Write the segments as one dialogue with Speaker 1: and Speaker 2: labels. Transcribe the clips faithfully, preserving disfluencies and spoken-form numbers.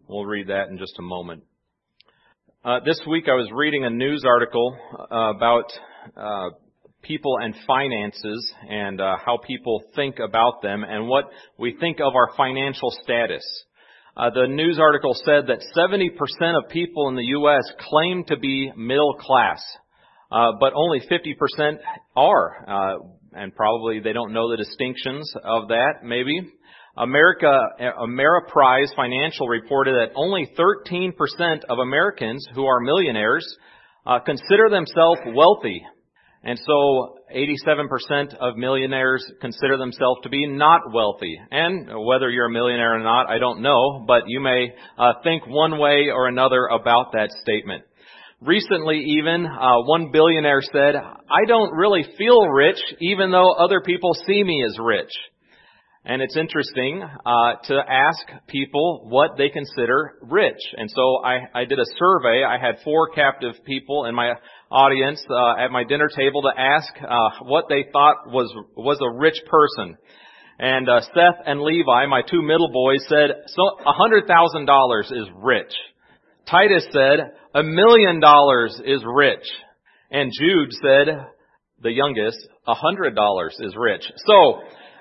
Speaker 1: We'll read that in just a moment. Uh, this week I was reading a news article uh, about uh, people and finances and uh, how people think about them and what we think of our financial status. Uh, the news article said that seventy percent of people in the U S claim to be middle class, uh, but only fifty percent are, uh, and probably they don't know the distinctions of that, maybe. America, Ameriprise Financial reported that only thirteen percent of Americans who are millionaires uh, consider themselves wealthy. And so eighty-seven percent of millionaires consider themselves to be not wealthy. And whether you're a millionaire or not, I don't know, but you may uh, think one way or another about that statement. Recently even, uh, one billionaire said, "I don't really feel rich even though other people see me as rich." And it's interesting uh, to ask people what they consider rich. And so I, I did a survey. I had four captive people in my audience uh, at my dinner table to ask uh, what they thought was was a rich person. And uh, Seth and Levi, my two middle boys, said, "So one hundred thousand dollars is rich." Titus said, "A million dollars is rich." And Jude said, the youngest, one hundred dollars is rich. So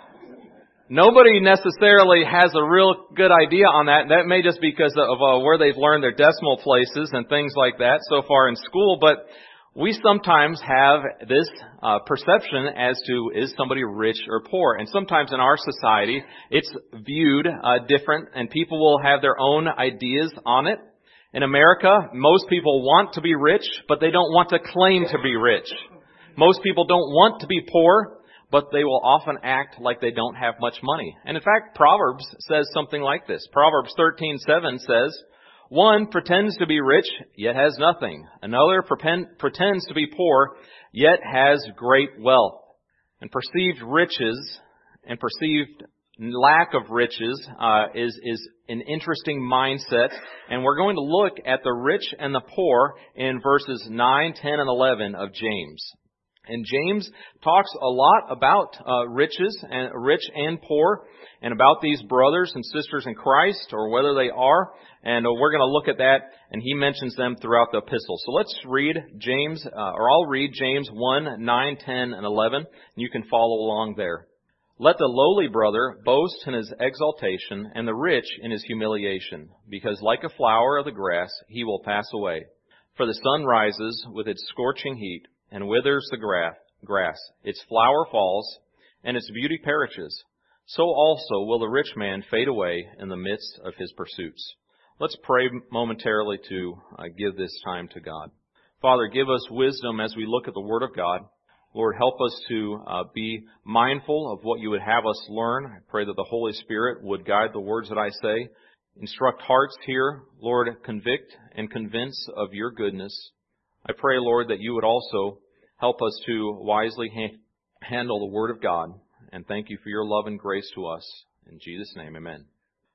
Speaker 1: nobody necessarily has a real good idea on that. That may just be because of uh, where they've learned their decimal places and things like that so far in school. But we sometimes have this uh, perception as to, is somebody rich or poor? And sometimes in our society, it's viewed uh, different, and people will have their own ideas on it. In America, most people want to be rich, but they don't want to claim to be rich. Most people don't want to be poor, but they will often act like they don't have much money. And in fact, Proverbs says something like this. Proverbs thirteen seven says, "One pretends to be rich, yet has nothing. Another pretends to be poor, yet has great wealth." And perceived riches and perceived lack of riches uh, is, is an interesting mindset. And we're going to look at the rich and the poor in verses nine, ten, and eleven of James. And James talks a lot about uh, riches, and rich and poor, and about these brothers and sisters in Christ, or whether they are. And uh, we're going to look at that, and he mentions them throughout the epistle. So let's read James, uh, or I'll read James one, nine, ten, and eleven, and you can follow along there. "Let the lowly brother boast in his exaltation, and the rich in his humiliation, because like a flower of the grass he will pass away. For the sun rises with its scorching heat, and withers the grass. Its flower falls, and its beauty perishes. So also will the rich man fade away in the midst of his pursuits." Let's pray momentarily to uh, give this time to God. Father, give us wisdom as we look at the Word of God. Lord, help us to uh, be mindful of what you would have us learn. I pray that the Holy Spirit would guide the words that I say. Instruct hearts here. Lord, convict and convince of your goodness. I pray, Lord, that you would also help us to wisely ha- handle the Word of God. And thank you for your love and grace to us. In Jesus' name, amen.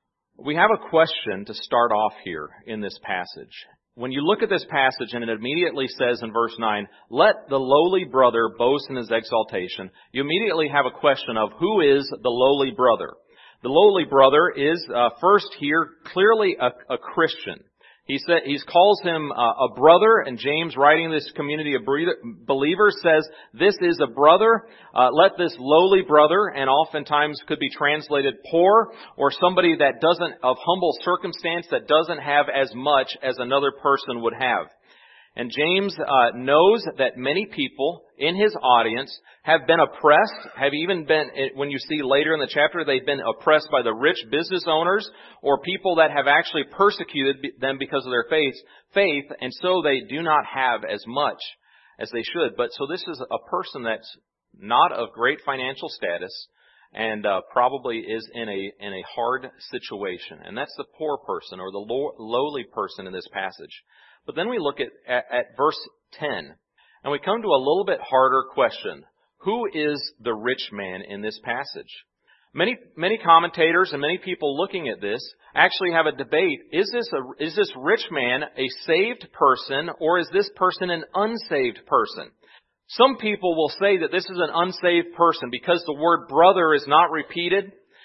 Speaker 1: We have a question to start off here in this passage. When you look at this passage and it immediately says in verse nine, "Let the lowly brother boast in his exaltation," you immediately have a question of who is the lowly brother. The lowly brother is uh, first here clearly a, a Christian. He said, he calls him uh, a brother, and James, writing this community of believers, says, this is a brother. Uh, let this lowly brother, and oftentimes could be translated poor, or somebody that doesn't, of humble circumstance, that doesn't have as much as another person would have. And James uh, knows that many people in his audience have been oppressed, have even been, when you see later in the chapter, they've been oppressed by the rich business owners or people that have actually persecuted them because of their faith, faith, and so they do not have as much as they should. But so this is a person that's not of great financial status and uh, probably is in a in a hard situation. And that's the poor person or the low, lowly person in this passage. But then we look at, at, at verse ten, and we come to a little bit harder question. Who is the rich man in this passage? Many many commentators and many people looking at this actually have a debate. Is this a, is this rich man a saved person, or is this person an unsaved person? Some people will say that this is an unsaved person because the word brother is not repeated.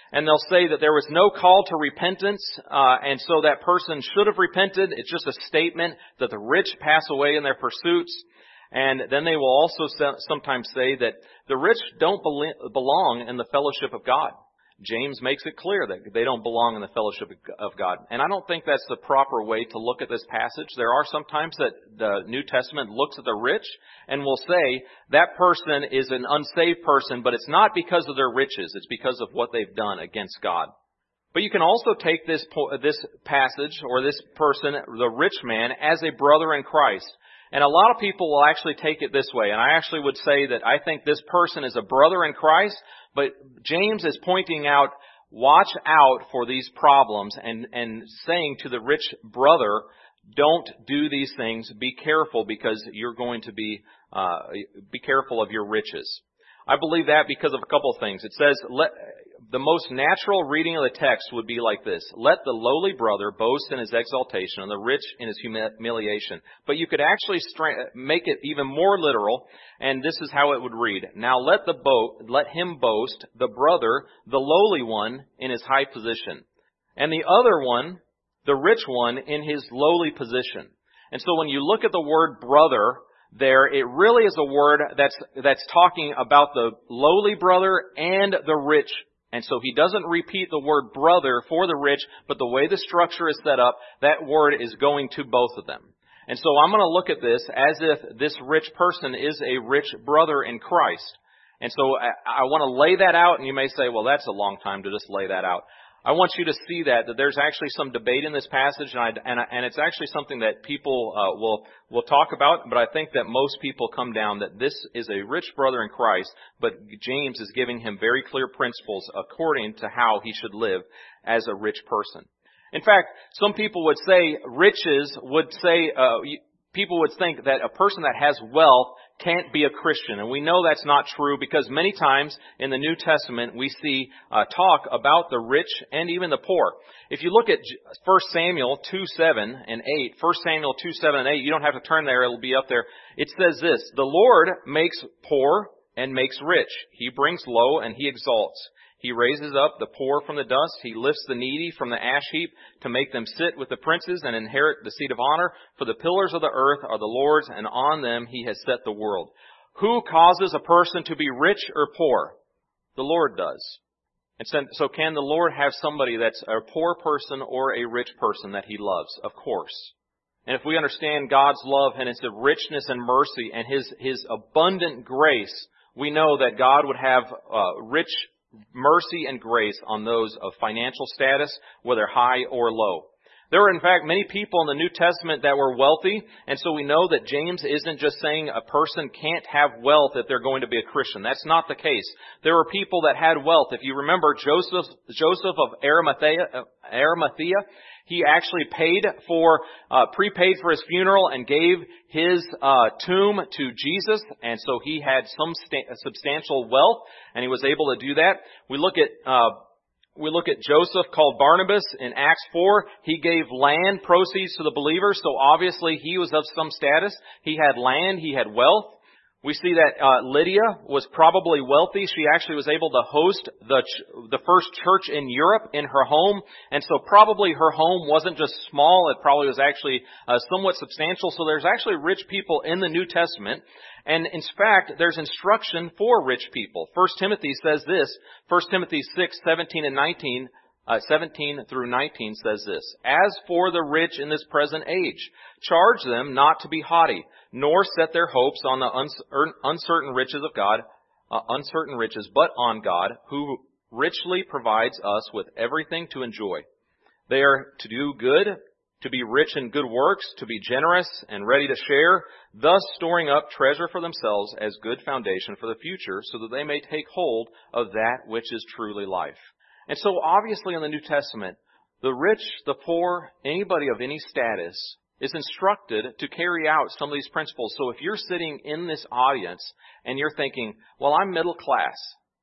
Speaker 1: and they'll say that there was no call to repentance, uh, and so that person should have repented. It's just a statement that the rich pass away in their pursuits. And then they will also sometimes say that the rich don't belong in the fellowship of God. James makes it clear that they don't belong in the fellowship of God. And I don't think that's the proper way to look at this passage. There are some times that the New Testament looks at the rich and will say that person is an unsaved person, but it's not because of their riches. It's because of what they've done against God. But you can also take this this passage or this person, the rich man, as a brother in Christ. And a lot of people will actually take it this way. And I actually would say that I think this person is a brother in Christ, but James is pointing out, watch out for these problems and, and saying to the rich brother, don't do these things. Be careful because you're going to be, uh, be careful of your riches. I believe that because of a couple of things. It says, let, the most natural reading of the text would be like this. Let the lowly brother boast in his exaltation and the rich in his humiliation. But you could actually stra- make it even more literal, and this is how it would read. Now let the bo- let him boast, the brother, the lowly one, in his high position, and the other one, the rich one, in his lowly position. And so when you look at the word brother there, it really is a word that's that's talking about the lowly brother and the rich. And so he doesn't repeat the word brother for the rich, but the way the structure is set up, that word is going to both of them. And so I'm going to look at this as if this rich person is a rich brother in Christ. And so I, I want to lay that out, and you may say, well, that's a long time to just lay that out. I want you to see that, that there's actually some debate in this passage, and, I, and, I, and it's actually something that people uh, will will talk about, but I think that most people come down that this is a rich brother in Christ, but James is giving him very clear principles according to how he should live as a rich person. In fact, some people would say, riches would say, uh, people would think that a person that has wealth can't be a Christian. And we know that's not true because many times in the New Testament we see uh, talk about the rich and even the poor. If you look at First Samuel two seven and eight, First Samuel two seven and eight, you don't have to turn there, it'll be up there. It says this, the Lord makes poor and makes rich. He brings low and he exalts. He raises up the poor from the dust. He lifts the needy from the ash heap to make them sit with the princes and inherit the seat of honor. For the pillars of the earth are the Lord's, and on them he has set the world. Who causes a person to be rich or poor? The Lord does. And so, so can the Lord have somebody that's a poor person or a rich person that he loves? Of course. And if we understand God's love and His richness and mercy and His, His abundant grace, we know that God would have uh, rich mercy and grace on those of financial status, whether high or low. There were, in fact, many people in the New Testament that were wealthy, and so we know that James isn't just saying a person can't have wealth if they're going to be a Christian. That's not the case. There were people that had wealth. If you remember Joseph, Joseph of Arimathea, Arimathea, he actually paid for, uh, prepaid for his funeral and gave his uh, tomb to Jesus, and so he had some sta- substantial wealth, and he was able to do that. We look at uh, we look at Joseph, called Barnabas, in Acts four. He gave land proceeds to the believers, so obviously he was of some status. He had land, he had wealth. We see that uh, Lydia was probably wealthy. She actually was able to host the ch- the first church in Europe in her home. And so probably her home wasn't just small. It probably was actually uh, somewhat substantial. So there's actually rich people in the New Testament. And in fact, there's instruction for rich people. First Timothy says this. First Timothy six, seventeen and nineteen. Uh, seventeen through nineteen says this. As for the rich in this present age, charge them not to be haughty, nor set their hopes on the uncertain riches of God, uh, uncertain riches, but on God, who richly provides us with everything to enjoy. They are to do good, to be rich in good works, to be generous and ready to share, thus storing up treasure for themselves as good foundation for the future, so that they may take hold of that which is truly life. And so obviously in the New Testament, the rich, the poor, anybody of any status is instructed to carry out some of these principles. So if you're sitting in this audience and you're thinking, well, I'm middle class,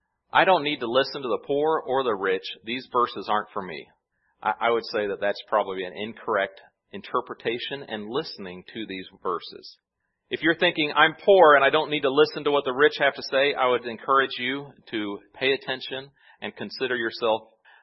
Speaker 1: I don't need to listen to the poor or the rich, these verses aren't for me. I, I would say that that's probably an incorrect interpretation and listening to these verses. If you're thinking, I'm poor and I don't need to listen to what the rich have to say, I would encourage you to pay attention and consider yourself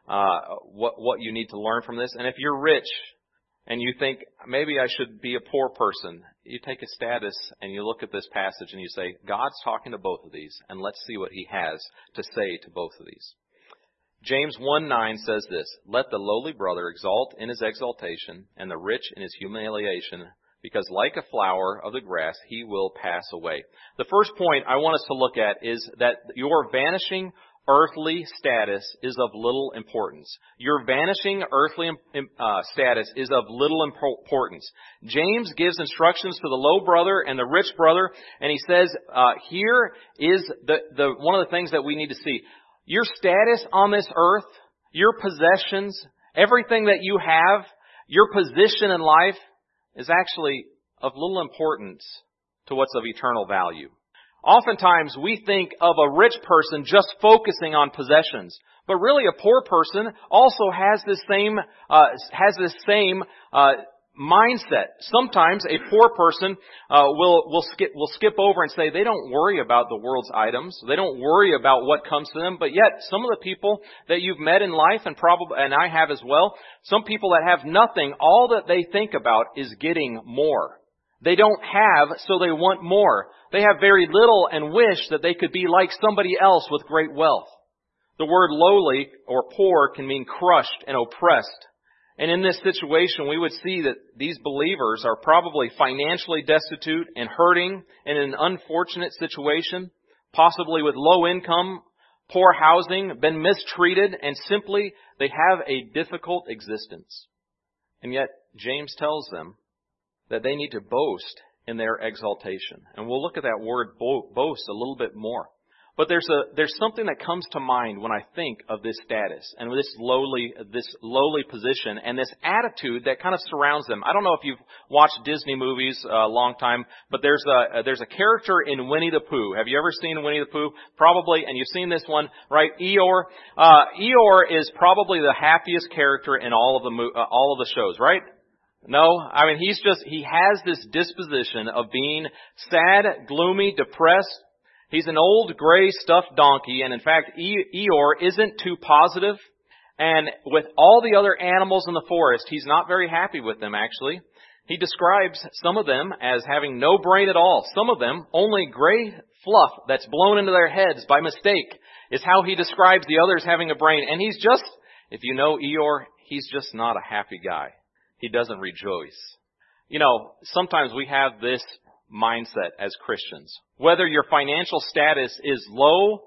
Speaker 1: uh, what, what you need to learn from this. And if you're rich and you think, maybe I should be a poor person, you take a status and you look at this passage and you say, God's talking to both of these, and let's see what He has to say to both of these. James one nine says this, let the lowly brother exalt in his exaltation, and the rich in his humiliation, because like a flower of the grass, he will pass away. The first point I want us to look at is that your vanishing earthly status is of little importance. Your vanishing earthly uh, status is of little importance. James gives instructions to the low brother and the rich brother, and he says, uh, here is the, the one of the things that we need to see. Your status on this earth, your possessions, everything that you have, your position in life is actually of little importance to what's of eternal value. Oftentimes we think of a rich person just focusing on possessions, but really a poor person also has this same uh, has this same uh, mindset. Sometimes a poor person uh, will will skip will skip over and say they don't worry about the world's items, they don't worry about what comes to them. But yet, some of the people that you've met in life, and probably and I have as well, some people that have nothing, all that they think about is getting more. They don't have, so they want more. They have very little and wish that they could be like somebody else with great wealth. The word lowly or poor can mean crushed and oppressed. And in this situation, we would see that these believers are probably financially destitute and hurting in an unfortunate situation, possibly with low income, poor housing, been mistreated, and simply they have a difficult existence. And yet, James tells them that they need to boast in their exaltation. And we'll look at that word boast a little bit more. But there's a there's something that comes to mind when I think of this status and this lowly this lowly position and this attitude that kind of surrounds them. I don't know if you've watched Disney movies a long time, but there's a there's a character in Winnie the Pooh. Have you ever seen Winnie the Pooh? Probably, and you've seen this one, right? Eeyore. Uh, Eeyore is probably the happiest character in all of the mo- uh, all of the shows, right? No, I mean he's just he has this disposition of being sad, gloomy, depressed. He's an old gray stuffed donkey, and in fact, Eeyore isn't too positive. And with all the other animals in the forest, he's not very happy with them, actually. He describes some of them as having no brain at all. Some of them, only gray fluff that's blown into their heads by mistake, is how he describes the others having a brain. And he's just, if you know Eeyore, he's just not a happy guy. He doesn't rejoice. You know, sometimes we have this mindset as Christians. Whether your financial status is low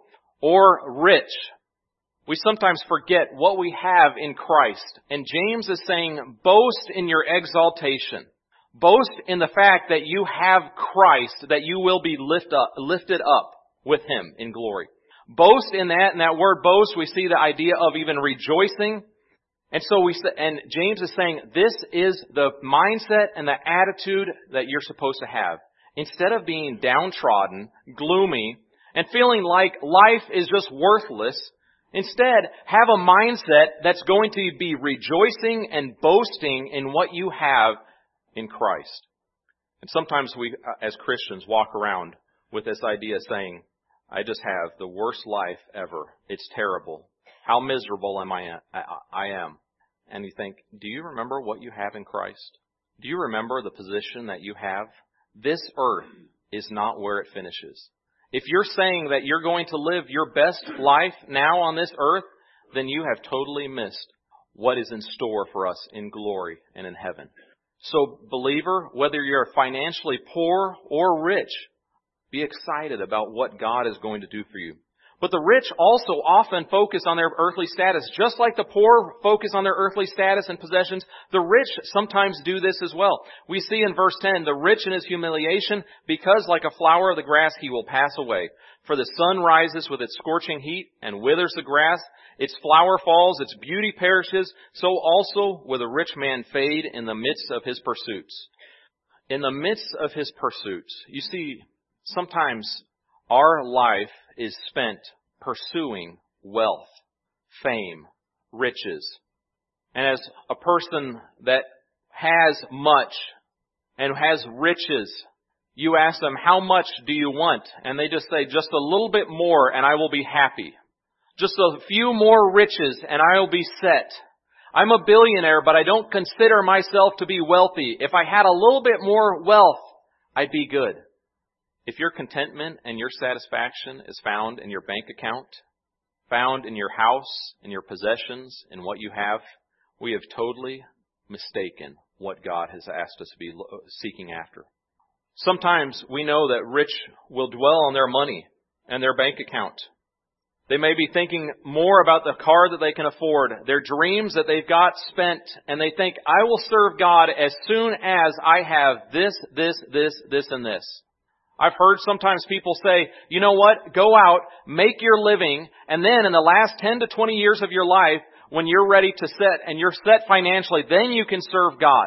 Speaker 1: or rich, we sometimes forget what we have in Christ. And James is saying, boast in your exaltation. Boast in the fact that you have Christ, that you will be lift up, lifted up with Him in glory. Boast in that, and that word boast, we see the idea of even rejoicing. And so we, and James is saying, this is the mindset and the attitude that you're supposed to have. Instead of being downtrodden, gloomy, and feeling like life is just worthless, instead have a mindset that's going to be rejoicing and boasting in what you have in Christ. And sometimes we, as Christians, walk around with this idea saying, I just have the worst life ever. It's terrible. How miserable am I, I am. And you think, do you remember what you have in Christ? Do you remember the position that you have? This earth is not where it finishes. If you're saying that you're going to live your best life now on this earth, then you have totally missed what is in store for us in glory and in heaven. So, believer, whether you're financially poor or rich, be excited about what God is going to do for you. But the rich also often focus on their earthly status. Just like the poor focus on their earthly status and possessions, the rich sometimes do this as well. We see in verse ten, the rich in his humiliation, because like a flower of the grass he will pass away. For the sun rises with its scorching heat and withers the grass. Its flower falls, its beauty perishes. So also will a rich man fade in the midst of his pursuits. In the midst of his pursuits, you see, sometimes our life is spent pursuing wealth, fame, riches. And as a person that has much and has riches, you ask them, how much do you want? And they just say, just a little bit more and I will be happy. Just a few more riches and I'll be set. I'm a billionaire, but I don't consider myself to be wealthy. If I had a little bit more wealth, I'd be good. If your contentment and your satisfaction is found in your bank account, found in your house, in your possessions, in what you have, we have totally mistaken what God has asked us to be seeking after. Sometimes we know that rich will dwell on their money and their bank account. They may be thinking more about the car that they can afford, their dreams that they've got spent, and they think, I will serve God as soon as I have this, this, this, this, and this. I've heard sometimes people say, you know what, go out, make your living, and then in the last ten to twenty years of your life, when you're ready to set and you're set financially, then you can serve God.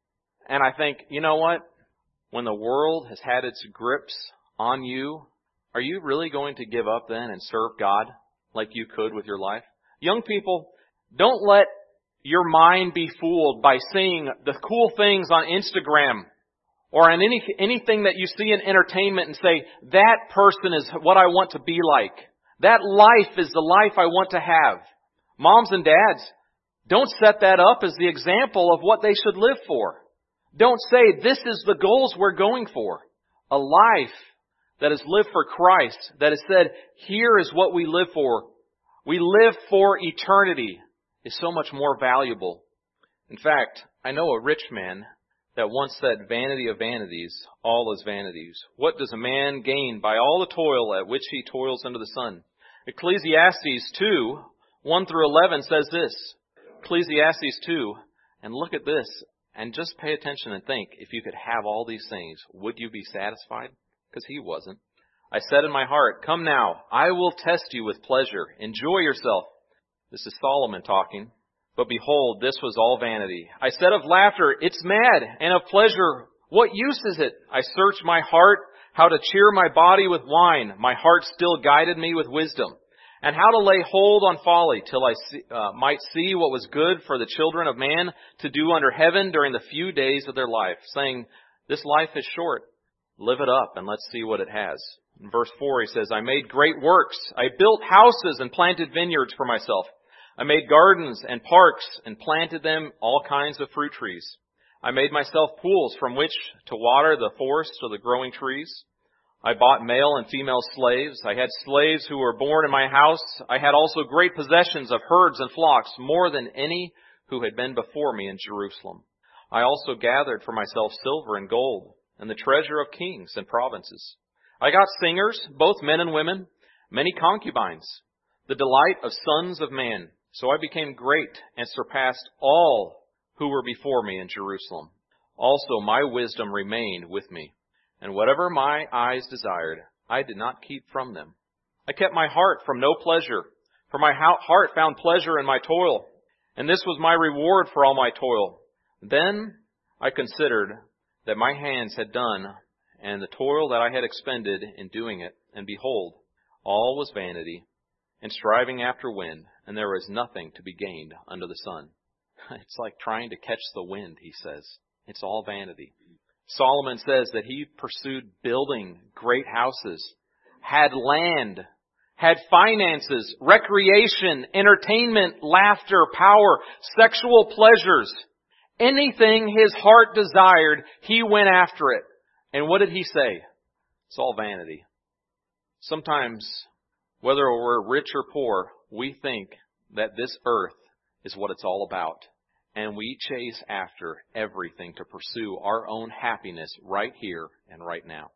Speaker 1: And I think, you know what, when the world has had its grips on you, are you really going to give up then and serve God like you could with your life? Young people, don't let your mind be fooled by seeing the cool things on Instagram or on any anything that you see in entertainment and say, that person is what I want to be like. That life is the life I want to have. Moms and dads, don't set that up as the example of what they should live for. Don't say, this is the goals we're going for. A life that is lived for Christ, that has said, here is what we live for. We live for eternity, is so much more valuable. In fact, I know a rich man that once said, vanity of vanities, all is vanities. What does a man gain by all the toil at which he toils under the sun? Ecclesiastes two, one through eleven says this. Ecclesiastes two, and look at this, and just pay attention and think, if you could have all these things, would you be satisfied? Because he wasn't. I said in my heart, come now, I will test you with pleasure. Enjoy yourself. This is Solomon talking. But behold, this was all vanity. I said of laughter, it's mad, and of pleasure, what use is it? I searched my heart, how to cheer my body with wine. My heart still guided me with wisdom. And how to lay hold on folly, till I see, uh, might see what was good for the children of man to do under heaven during the few days of their life, saying, this life is short. Live it up and let's see what it has. In verse four he says, I made great works. I built houses and planted vineyards for myself. I made gardens and parks and planted them all kinds of fruit trees. I made myself pools from which to water the forests of the growing trees. I bought male and female slaves. I had slaves who were born in my house. I had also great possessions of herds and flocks, more than any who had been before me in Jerusalem. I also gathered for myself silver and gold, and the treasure of kings and provinces. I got singers, both men and women, many concubines, the delight of sons of man. So I became great and surpassed all who were before me in Jerusalem. Also my wisdom remained with me, and whatever my eyes desired, I did not keep from them. I kept my heart from no pleasure, for my heart found pleasure in my toil, and this was my reward for all my toil. Then I considered that my hands had done, and the toil that I had expended in doing it, and behold, all was vanity, and striving after wind, and there was nothing to be gained under the sun. It's like trying to catch the wind, he says. It's all vanity. Solomon says that he pursued building great houses, had land, had finances, recreation, entertainment, laughter, power, sexual pleasures. Anything his heart desired, he went after it. And what did he say? It's all vanity. Sometimes, whether we're rich or poor, we think that this earth is what it's all about. And we chase after everything to pursue our own happiness right here and right now.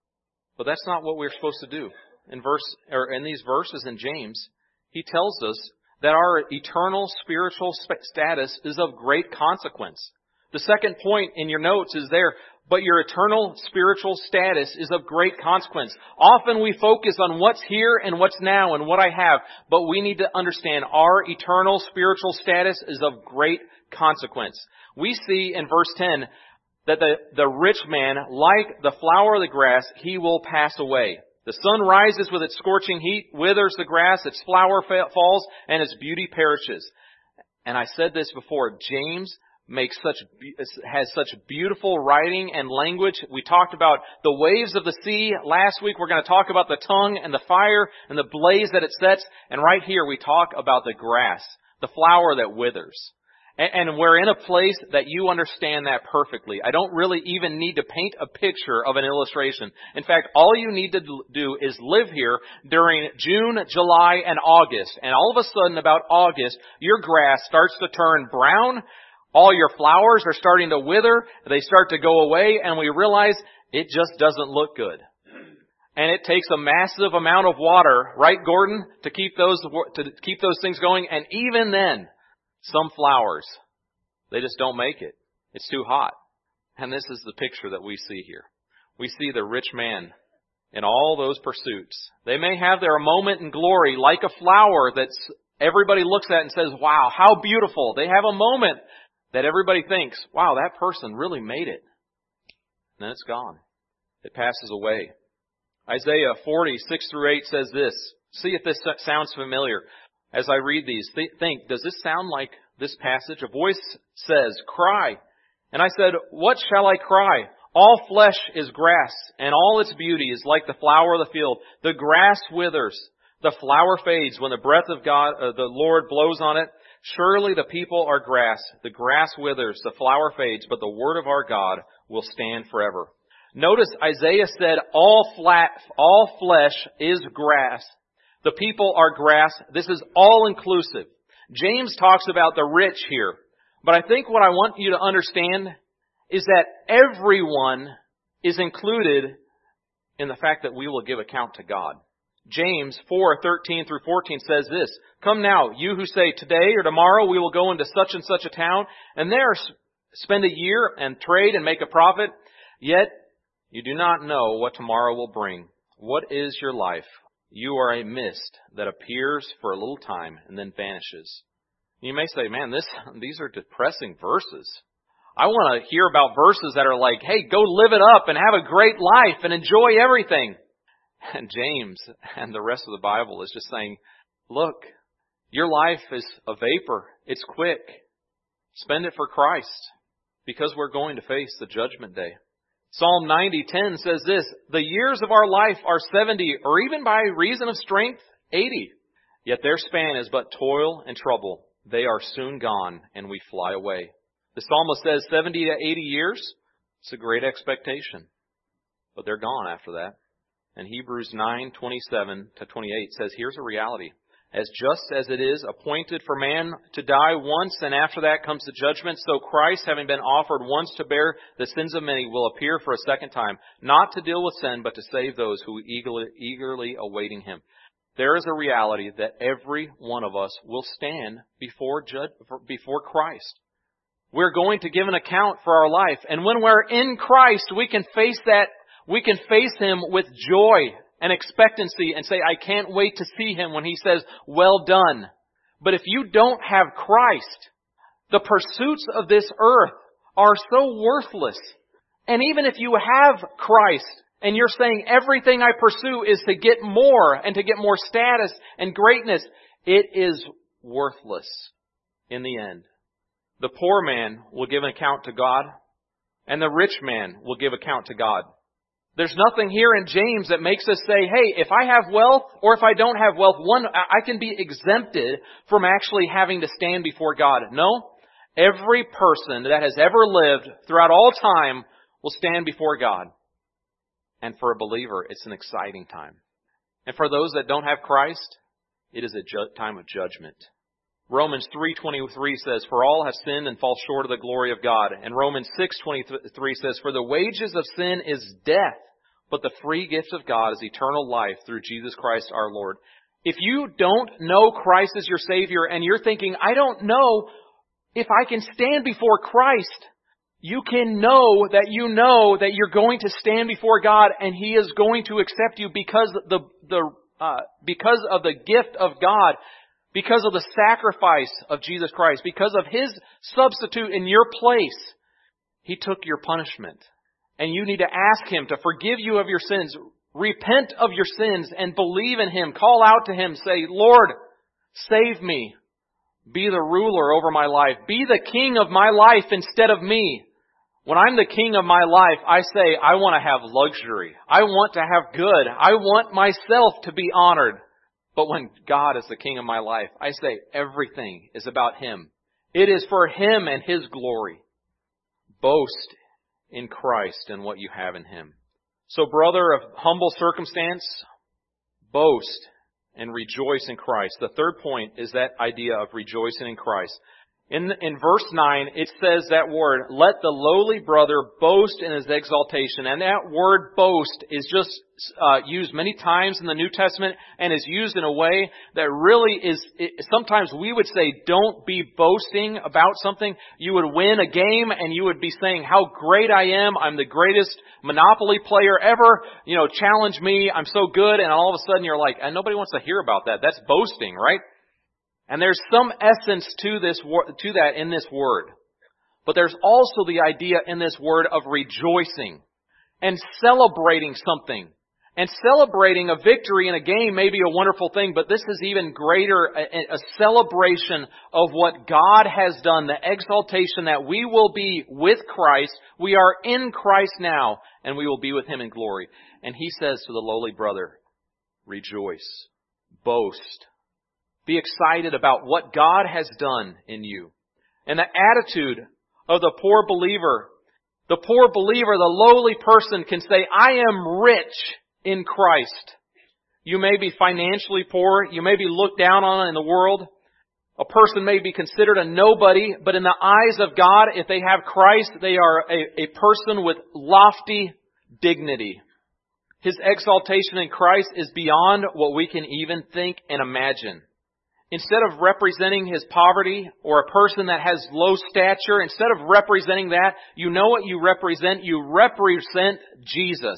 Speaker 1: But that's not what we're supposed to do. In verse, or in these verses in James, he tells us that our eternal spiritual status is of great consequence. The second point in your notes is there, but your eternal spiritual status is of great consequence. Often we focus on what's here and what's now and what I have, but we need to understand our eternal spiritual status is of great consequence. We see in verse ten that the, the rich man, like the flower of the grass, he will pass away. The sun rises with its scorching heat, withers the grass, its flower falls, and its beauty perishes. And I said this before, James makes such, has such beautiful writing and language. We talked about the waves of the sea last week. We're going to talk about the tongue and the fire and the blaze that it sets. And right here we talk about the grass, the flower that withers. And we're in a place that you understand that perfectly. I don't really even need to paint a picture of an illustration. In fact, all you need to do is live here during June, July, and August. And all of a sudden, about August, your grass starts to turn brown. All your flowers are starting to wither. They start to go away. And we realize it just doesn't look good. And it takes a massive amount of water, right, Gordon, to keep those, to keep those things going. And even then, some flowers, they just don't make it. It's too hot. And this is the picture that we see here. We see the rich man in all those pursuits. They may have their moment in glory like a flower that everybody looks at and says, wow, how beautiful. They have a moment that everybody thinks, wow, that person really made it. And then it's gone. It passes away. Isaiah forty, six through eight says this. See if this sounds familiar. As I read these, think, does this sound like this passage? A voice says, cry. And I said, what shall I cry? All flesh is grass, and all its beauty is like the flower of the field. The grass withers, the flower fades when the breath of God, uh, the Lord blows on it. Surely the people are grass. The grass withers, the flower fades, but the word of our God will stand forever. Notice Isaiah said, all flat, all flesh is grass. The people are grass. This is all inclusive. James talks about the rich here. But I think what I want you to understand is that everyone is included in the fact that we will give account to God. James four, thirteen through fourteen says this, come now, you who say today or tomorrow we will go into such and such a town and there spend a year and trade and make a profit. Yet you do not know what tomorrow will bring. What is your life? You are a mist that appears for a little time and then vanishes. You may say, man, this, these are depressing verses. I want to hear about verses that are like, hey, go live it up and have a great life and enjoy everything. And James and the rest of the Bible is just saying, look, your life is a vapor. It's quick. Spend it for Christ because we're going to face the judgment day. Psalm ninety ten says this, the years of our life are seventy, or even by reason of strength, eighty. Yet their span is but toil and trouble. They are soon gone, and we fly away. The psalmist says seventy to eighty years. It's a great expectation. But they're gone after that. And Hebrews nine, twenty-seven to twenty-eight says, here's a reality. As just as it is appointed for man to die once, and after that comes the judgment, so Christ, having been offered once to bear the sins of many, will appear for a second time, not to deal with sin, but to save those who eagerly, eagerly awaiting Him. There is a reality that every one of us will stand before judge, before Christ. We're going to give an account for our life, and when we're in Christ, we can face that. We can face Him with joy and expectancy and say, I can't wait to see Him when He says, well done. But if you don't have Christ, the pursuits of this earth are so worthless. And even if you have Christ and you're saying everything I pursue is to get more and to get more status and greatness, it is worthless in the end. The poor man will give an account to God, and the rich man will give account to God. There's nothing here in James that makes us say, hey, if I have wealth or if I don't have wealth, one, I can be exempted from actually having to stand before God. No, every person that has ever lived throughout all time will stand before God. And for a believer, it's an exciting time. And for those that don't have Christ, it is a ju- time of judgment. Romans three twenty-three says, for all have sinned and fall short of the glory of God. And Romans six twenty-three says, for the wages of sin is death, but the free gift of God is eternal life through Jesus Christ our Lord. If you don't know Christ as your Savior and you're thinking, I don't know if I can stand before Christ, you can know that you know that you're going to stand before God and He is going to accept you because the the uh, because of the gift of God. Because of the sacrifice of Jesus Christ, because of His substitute in your place, He took your punishment. And you need to ask Him to forgive you of your sins. Repent of your sins and believe in Him. Call out to Him. Say, Lord, save me. Be the ruler over my life. Be the king of my life instead of me. When I'm the king of my life, I say, I want to have luxury. I want to have good. I want myself to be honored. But when God is the king of my life, I say everything is about Him. It is for Him and His glory. Boast in Christ and what you have in Him. So, brother of humble circumstance, boast and rejoice in Christ. The third point is that idea of rejoicing in Christ. In, in verse nine, it says that word, let the lowly brother boast in his exaltation. And that word boast is just uh, used many times in the New Testament and is used in a way that really is, it, sometimes we would say, don't be boasting about something. You would win a game and you would be saying how great I am. I'm the greatest Monopoly player ever. You know, challenge me. I'm so good. And all of a sudden you're like, and nobody wants to hear about that. That's boasting, right? And there's some essence to this to that in this word. But there's also the idea in this word of rejoicing and celebrating something. And celebrating a victory in a game may be a wonderful thing, but this is even greater, a, a celebration of what God has done, the exaltation that we will be with Christ. We are in Christ now, and we will be with Him in glory. And He says to the lowly brother, rejoice, boast. Be excited about what God has done in you. And the attitude of the poor believer, the poor believer, the lowly person can say, I am rich in Christ. You may be financially poor. You may be looked down on in the world. A person may be considered a nobody, but in the eyes of God, if they have Christ, they are a, a person with lofty dignity. His exaltation in Christ is beyond what we can even think and imagine. Instead of representing his poverty or a person that has low stature, instead of representing that, you know what you represent? You represent Jesus.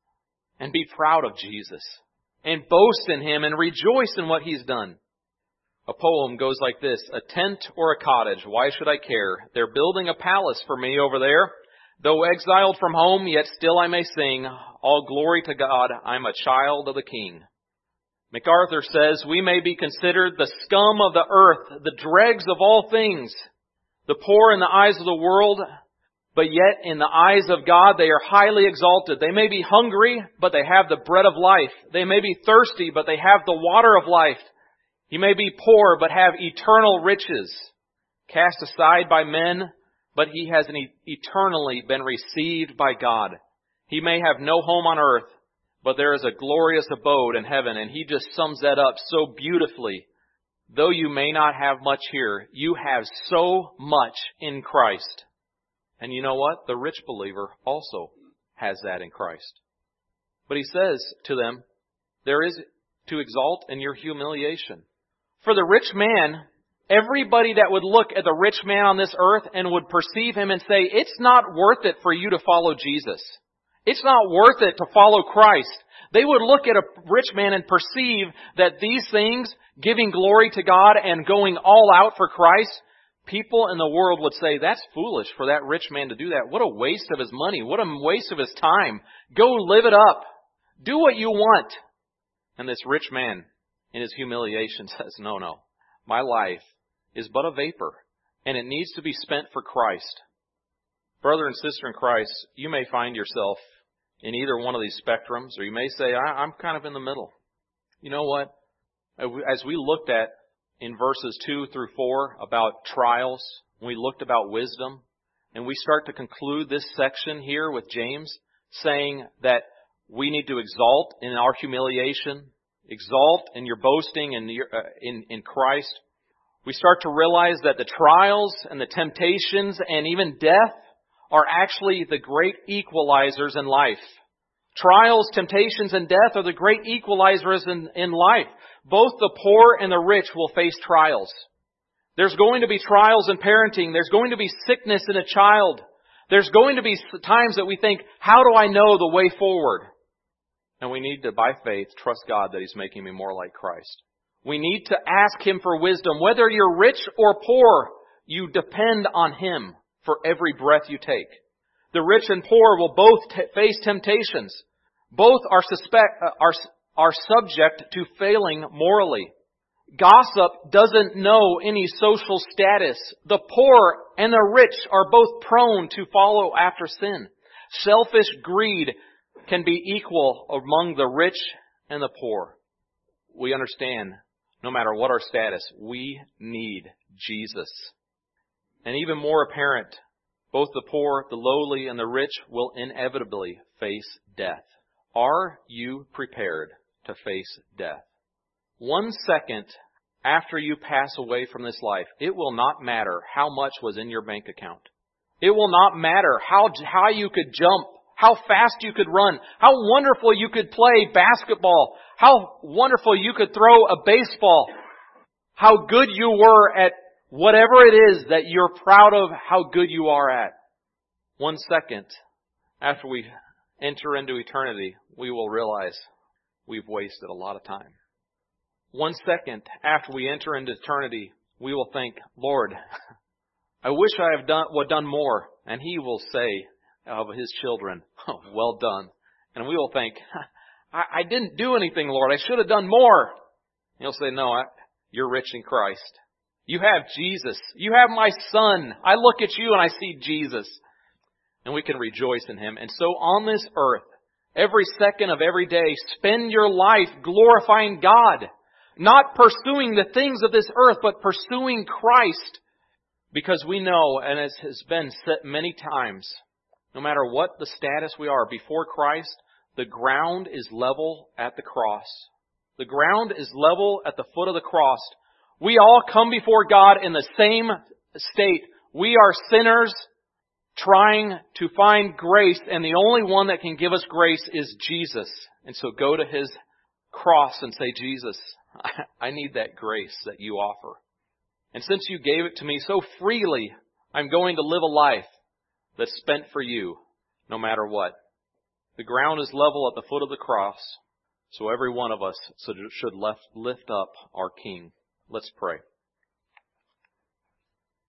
Speaker 1: And be proud of Jesus. And boast in Him and rejoice in what He's done. A poem goes like this. A tent or a cottage, why should I care? They're building a palace for me over there. Though exiled from home, yet still I may sing, all glory to God, I'm a child of the King. MacArthur says, we may be considered the scum of the earth, the dregs of all things, the poor in the eyes of the world, but yet in the eyes of God they are highly exalted. They may be hungry, but they have the bread of life. They may be thirsty, but they have the water of life. He may be poor, but have eternal riches, cast aside by men, but he has an e- eternally been received by God. He may have no home on earth, but there is a glorious abode in heaven, and he just sums that up so beautifully. Though you may not have much here, you have so much in Christ. And you know what? The rich believer also has that in Christ. But he says to them, there is to exalt in your humiliation. For the rich man, everybody that would look at the rich man on this earth and would perceive him and say, it's not worth it for you to follow Jesus. It's not worth it to follow Christ. They would look at a rich man and perceive that these things, giving glory to God and going all out for Christ, people in the world would say, that's foolish for that rich man to do that. What a waste of his money. What a waste of his time. Go live it up. Do what you want. And this rich man, in his humiliation, says, no, no. My life is but a vapor, and it needs to be spent for Christ. Brother and sister in Christ, you may find yourself in either one of these spectrums, or you may say, I'm kind of in the middle. You know what? As we looked at in verses two through four about trials, we looked about wisdom, and we start to conclude this section here with James saying that we need to exalt in our humiliation, exalt in your boasting in, your, uh, in, in Christ. We start to realize that the trials and the temptations and even death are actually the great equalizers in life. Trials, temptations, and death are the great equalizers in, in life. Both the poor and the rich will face trials. There's going to be trials in parenting. There's going to be sickness in a child. There's going to be times that we think, how do I know the way forward? And we need to, by faith, trust God that He's making me more like Christ. We need to ask Him for wisdom. Whether you're rich or poor, you depend on Him for every breath you take. The rich and poor will both t- face temptations. Both are suspect uh, are are subject to failing morally.
Speaker 2: Gossip doesn't know any social status. The poor and the rich are both prone to follow after sin. Selfish greed can be equal among the rich and the poor. We understand, no matter what our status, we need Jesus. And even more apparent, both the poor, the lowly, and the rich will inevitably face death. Are you prepared to face death? One second after you pass away from this life, it will not matter how much was in your bank account. It will not matter how, how you could jump, how fast you could run, how wonderful you could play basketball, how wonderful you could throw a baseball, how good you were at whatever it is that you're proud of how good you are at. One second after we enter into eternity, we will realize we've wasted a lot of time. One second after we enter into eternity, we will think, Lord, I wish I have done, would done more. And He will say of His children, oh, well done. And we will think, I, I didn't do anything, Lord. I should have done more. And He'll say, no, I, you're rich in Christ. You have Jesus. You have my Son. I look at you and I see Jesus. And we can rejoice in Him. And so on this earth, every second of every day, spend your life glorifying God. Not pursuing the things of this earth, but pursuing Christ. Because we know, and as has been said many times, no matter what the status we are before Christ, the ground is level at the cross. The ground is level at the foot of the cross. We all come before God in the same state. We are sinners trying to find grace, and the only one that can give us grace is Jesus. And so go to His cross and say, Jesus, I need that grace that you offer. And since you gave it to me so freely, I'm going to live a life that's spent for you, no matter what. The ground is level at the foot of the cross, so every one of us should lift up our King. Let's pray.